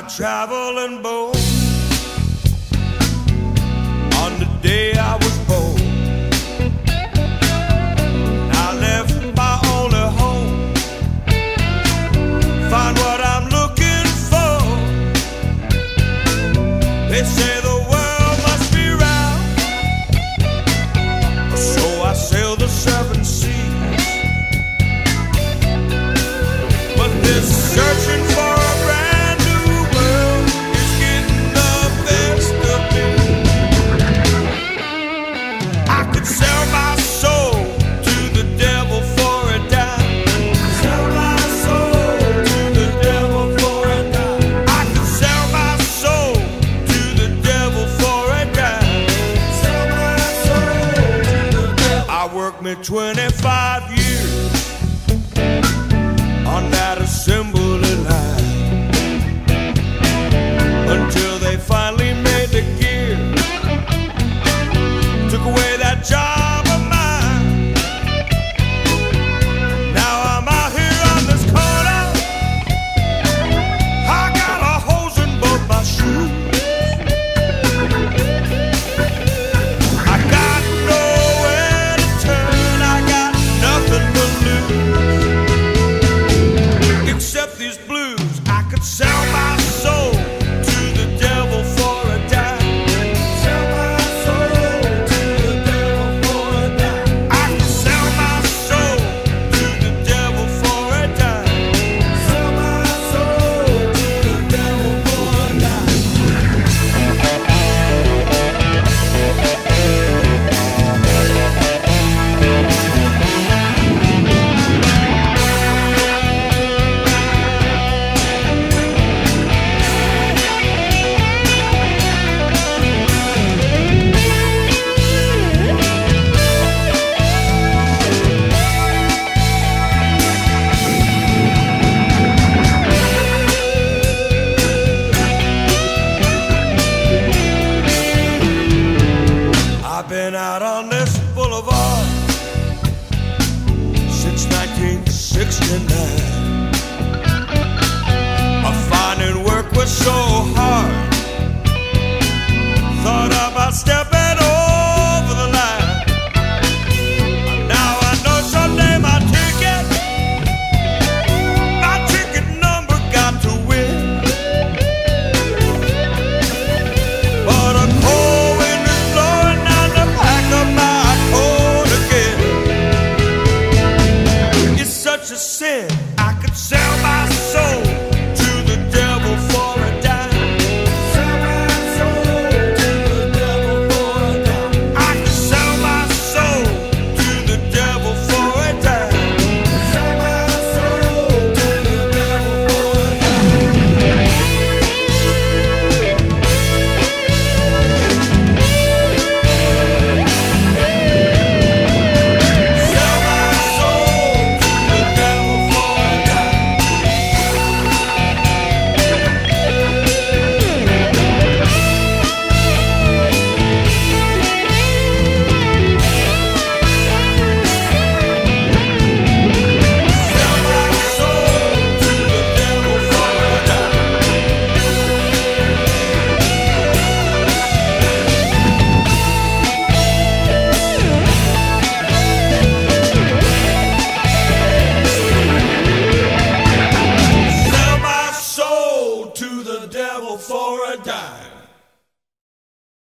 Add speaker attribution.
Speaker 1: traveling boat on the day I was born. I left my only home, find what I'm looking for. They say the world must be round, so I sail the seven seas. But this searching for a brand new world is getting the best of me. I could sell my soul to the devil for a dime. Sell my soul to the devil for a dime. I could sell my soul to the devil for a dime. Sell my soul to the devil. I work me 25